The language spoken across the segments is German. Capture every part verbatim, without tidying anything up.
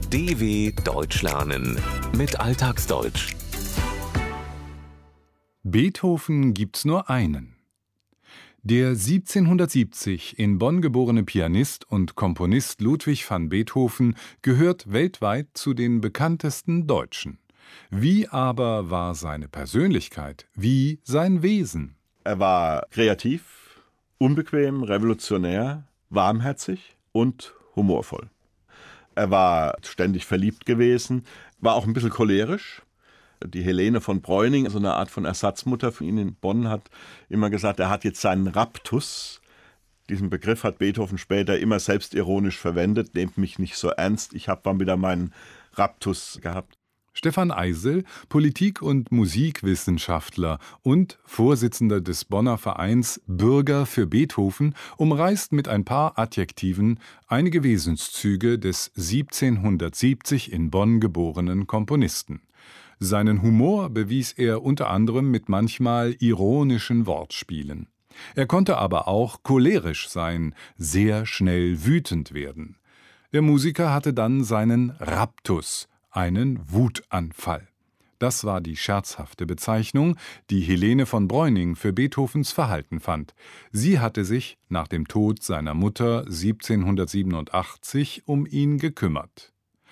D W Deutsch lernen mit Alltagsdeutsch. Beethoven gibt's nur einen. Der siebzehnhundertsiebzig in Bonn geborene Pianist und Komponist Ludwig van Beethoven gehört weltweit zu den bekanntesten Deutschen. Wie aber war seine Persönlichkeit? Wie sein Wesen? Er war kreativ, unbequem, revolutionär, warmherzig und humorvoll. Er war ständig verliebt gewesen, war auch ein bisschen cholerisch. Die Helene von Breuning, so eine Art von Ersatzmutter für ihn in Bonn, hat immer gesagt, er hat jetzt seinen Raptus. Diesen Begriff hat Beethoven später immer selbstironisch verwendet. Nehmt mich nicht so ernst, ich habe mal wieder meinen Raptus gehabt. Stefan Eisel, Politik- und Musikwissenschaftler und Vorsitzender des Bonner Vereins Bürger für Beethoven, umreißt mit ein paar Adjektiven einige Wesenszüge des siebzehnhundertsiebzig in Bonn geborenen Komponisten. Seinen Humor bewies er unter anderem mit manchmal ironischen Wortspielen. Er konnte aber auch cholerisch sein, sehr schnell wütend werden. Der Musiker hatte dann seinen Raptus, einen Wutanfall. Das war die scherzhafte Bezeichnung, die Helene von Breuning für Beethovens Verhalten fand. Sie hatte sich nach dem Tod seiner Mutter siebzehnhundertsiebenundachtzig um ihn gekümmert.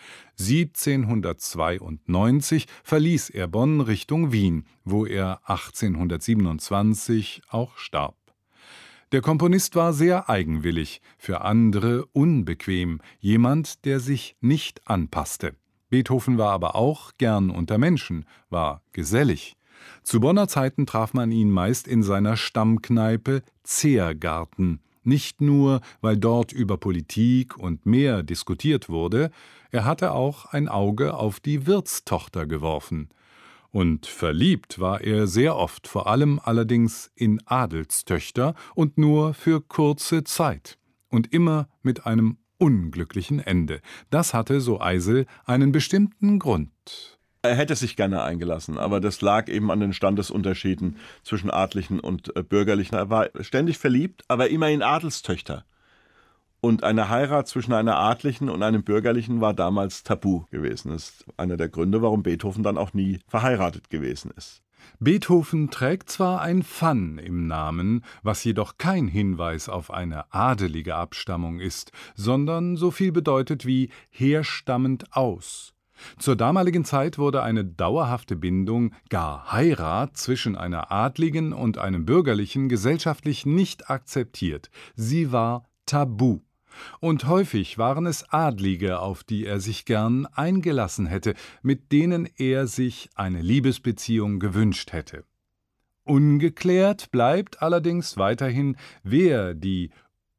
siebzehnhundertzweiundneunzig verließ er Bonn Richtung Wien, wo er achtzehnhundertsiebenundzwanzig auch starb. Der Komponist war sehr eigenwillig, für andere unbequem, jemand, der sich nicht anpasste. Beethoven war aber auch gern unter Menschen, war gesellig. Zu Bonner Zeiten traf man ihn meist in seiner Stammkneipe Zehrgarten. Nicht nur, weil dort über Politik und mehr diskutiert wurde, er hatte auch ein Auge auf die Wirtstochter geworfen. Und verliebt war er sehr oft, vor allem allerdings in Adelstöchter und nur für kurze Zeit. Und immer mit einem unglücklichen Ende. Das hatte, so Eisel, einen bestimmten Grund. Er hätte sich gerne eingelassen, aber das lag eben an den Standesunterschieden zwischen Adlichen und äh, Bürgerlichen. Er war ständig verliebt, aber immer in Adelstöchter. Und eine Heirat zwischen einer Adlichen und einem Bürgerlichen war damals tabu gewesen. Das ist einer der Gründe, warum Beethoven dann auch nie verheiratet gewesen ist. Beethoven trägt zwar ein Van im Namen, was jedoch kein Hinweis auf eine adelige Abstammung ist, sondern so viel bedeutet wie herstammend aus. Zur damaligen Zeit wurde eine dauerhafte Bindung, gar Heirat zwischen einer Adligen und einem Bürgerlichen gesellschaftlich nicht akzeptiert. Sie war tabu. Und häufig waren es Adlige, auf die er sich gern eingelassen hätte, mit denen er sich eine Liebesbeziehung gewünscht hätte. Ungeklärt bleibt allerdings weiterhin, wer die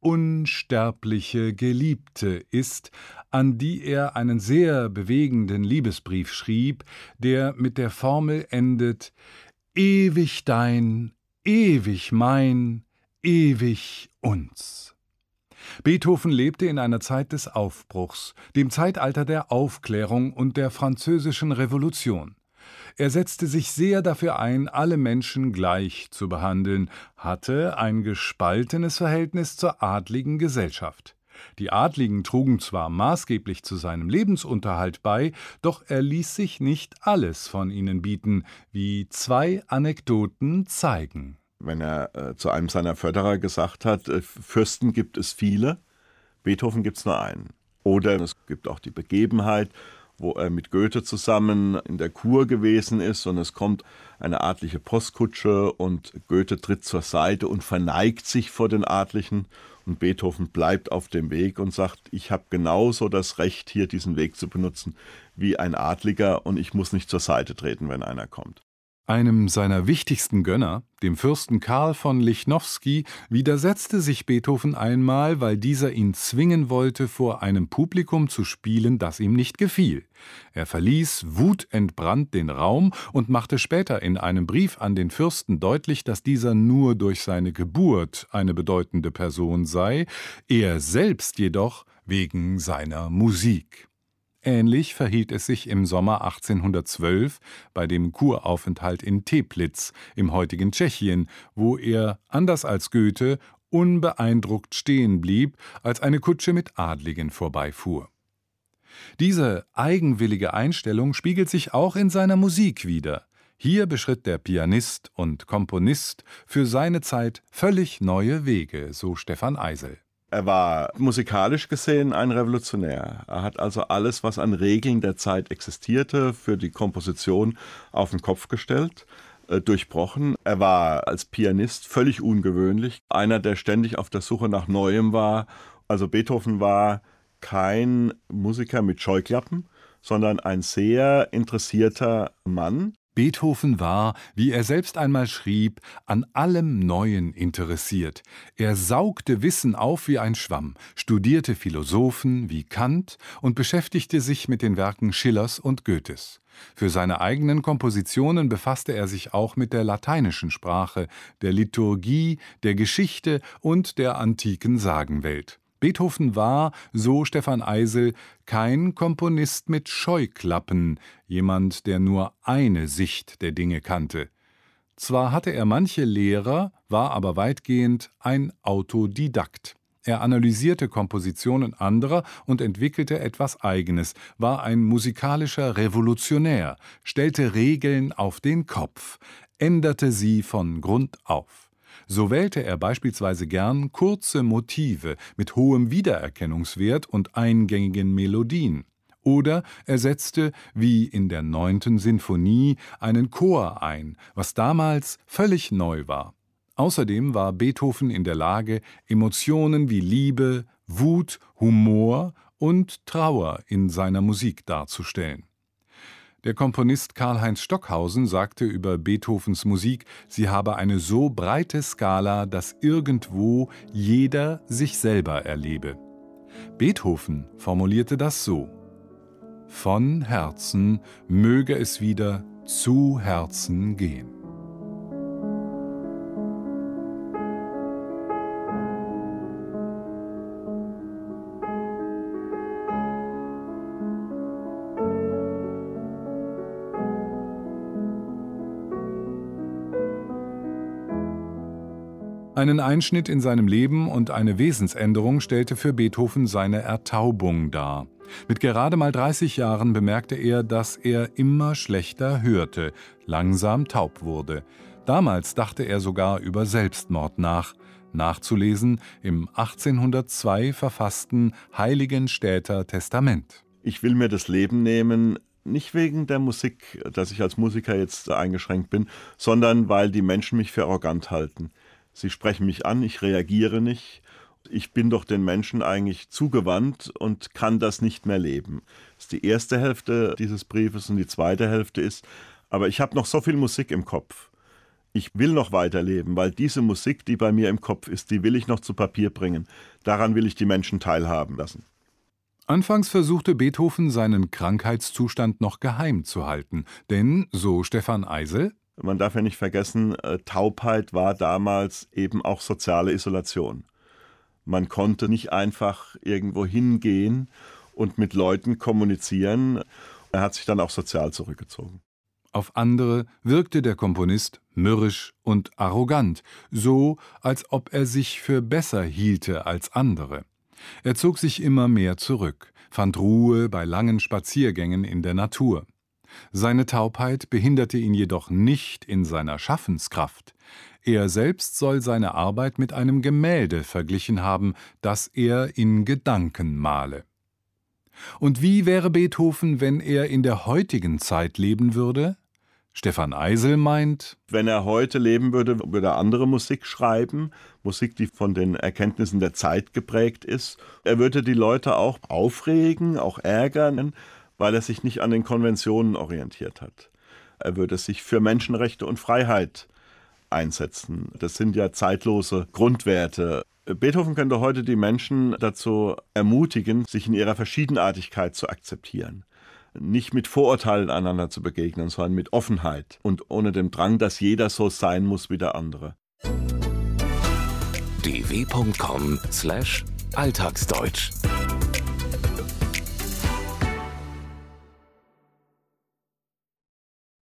unsterbliche Geliebte ist, an die er einen sehr bewegenden Liebesbrief schrieb, der mit der Formel endet: »Ewig dein, ewig mein, ewig uns.« Beethoven lebte in einer Zeit des Aufbruchs, dem Zeitalter der Aufklärung und der Französischen Revolution. Er setzte sich sehr dafür ein, alle Menschen gleich zu behandeln, hatte ein gespaltenes Verhältnis zur adligen Gesellschaft. Die Adligen trugen zwar maßgeblich zu seinem Lebensunterhalt bei, doch er ließ sich nicht alles von ihnen bieten, wie zwei Anekdoten zeigen. Wenn er äh, zu einem seiner Förderer gesagt hat, äh, Fürsten gibt es viele, Beethoven gibt es nur einen. Oder es gibt auch die Begebenheit, wo er mit Goethe zusammen in der Kur gewesen ist und es kommt eine adlige Postkutsche und Goethe tritt zur Seite und verneigt sich vor den Adligen und Beethoven bleibt auf dem Weg und sagt, ich habe genauso das Recht, hier diesen Weg zu benutzen wie ein Adliger und ich muss nicht zur Seite treten, wenn einer kommt. Einem seiner wichtigsten Gönner, dem Fürsten Karl von Lichnowsky, widersetzte sich Beethoven einmal, weil dieser ihn zwingen wollte, vor einem Publikum zu spielen, das ihm nicht gefiel. Er verließ wutentbrannt den Raum und machte später in einem Brief an den Fürsten deutlich, dass dieser nur durch seine Geburt eine bedeutende Person sei, er selbst jedoch wegen seiner Musik. Ähnlich verhielt es sich im Sommer achtzehnhundertzwölf bei dem Kuraufenthalt in Teplitz im heutigen Tschechien, wo er, anders als Goethe, unbeeindruckt stehen blieb, als eine Kutsche mit Adligen vorbeifuhr. Diese eigenwillige Einstellung spiegelt sich auch in seiner Musik wider. Hier beschritt der Pianist und Komponist für seine Zeit völlig neue Wege, so Stefan Eisel. Er war musikalisch gesehen ein Revolutionär. Er hat also alles, was an Regeln der Zeit existierte, für die Komposition auf den Kopf gestellt, äh, durchbrochen. Er war als Pianist völlig ungewöhnlich, einer, der ständig auf der Suche nach Neuem war. Also Beethoven war kein Musiker mit Scheuklappen, sondern ein sehr interessierter Mann. Beethoven war, wie er selbst einmal schrieb, an allem Neuen interessiert. Er saugte Wissen auf wie ein Schwamm, studierte Philosophen wie Kant und beschäftigte sich mit den Werken Schillers und Goethes. Für seine eigenen Kompositionen befasste er sich auch mit der lateinischen Sprache, der Liturgie, der Geschichte und der antiken Sagenwelt. Beethoven war, so Stefan Eisel, kein Komponist mit Scheuklappen, jemand, der nur eine Sicht der Dinge kannte. Zwar hatte er manche Lehrer, war aber weitgehend ein Autodidakt. Er analysierte Kompositionen anderer und entwickelte etwas Eigenes, war ein musikalischer Revolutionär, stellte Regeln auf den Kopf, änderte sie von Grund auf. So wählte er beispielsweise gern kurze Motive mit hohem Wiedererkennungswert und eingängigen Melodien. Oder er setzte, wie in der neunten Sinfonie, einen Chor ein, was damals völlig neu war. Außerdem war Beethoven in der Lage, Emotionen wie Liebe, Wut, Humor und Trauer in seiner Musik darzustellen. Der Komponist Karl-Heinz Stockhausen sagte über Beethovens Musik, sie habe eine so breite Skala, dass irgendwo jeder sich selber erlebe. Beethoven formulierte das so: Von Herzen möge es wieder zu Herzen gehen. Einen Einschnitt in seinem Leben und eine Wesensänderung stellte für Beethoven seine Ertaubung dar. Mit gerade mal dreißig Jahren bemerkte er, dass er immer schlechter hörte, langsam taub wurde. Damals dachte er sogar über Selbstmord nach. Nachzulesen im achtzehnhundertzwei verfassten Heiligenstädter Testament. Ich will mir das Leben nehmen, nicht wegen der Musik, dass ich als Musiker jetzt eingeschränkt bin, sondern weil die Menschen mich für arrogant halten. Sie sprechen mich an, ich reagiere nicht. Ich bin doch den Menschen eigentlich zugewandt und kann das nicht mehr leben. Das ist die erste Hälfte dieses Briefes und die zweite Hälfte ist, aber ich habe noch so viel Musik im Kopf. Ich will noch weiterleben, weil diese Musik, die bei mir im Kopf ist, die will ich noch zu Papier bringen. Daran will ich die Menschen teilhaben lassen. Anfangs versuchte Beethoven, seinen Krankheitszustand noch geheim zu halten. Denn, so Stefan Eisel, man darf ja nicht vergessen, Taubheit war damals eben auch soziale Isolation. Man konnte nicht einfach irgendwo hingehen und mit Leuten kommunizieren. Er hat sich dann auch sozial zurückgezogen. Auf andere wirkte der Komponist mürrisch und arrogant, so als ob er sich für besser hielte als andere. Er zog sich immer mehr zurück, fand Ruhe bei langen Spaziergängen in der Natur. Seine Taubheit behinderte ihn jedoch nicht in seiner Schaffenskraft. Er selbst soll seine Arbeit mit einem Gemälde verglichen haben, das er in Gedanken male. Und wie wäre Beethoven, wenn er in der heutigen Zeit leben würde? Stefan Eisel meint, wenn er heute leben würde, würde er andere Musik schreiben, Musik, die von den Erkenntnissen der Zeit geprägt ist. Er würde die Leute auch aufregen, auch ärgern, weil er sich nicht an den Konventionen orientiert hat. Er würde sich für Menschenrechte und Freiheit einsetzen. Das sind ja zeitlose Grundwerte. Beethoven könnte heute die Menschen dazu ermutigen, sich in ihrer Verschiedenartigkeit zu akzeptieren. Nicht mit Vorurteilen einander zu begegnen, sondern mit Offenheit und ohne den Drang, dass jeder so sein muss wie der andere. d w punkt com slash alltagsdeutsch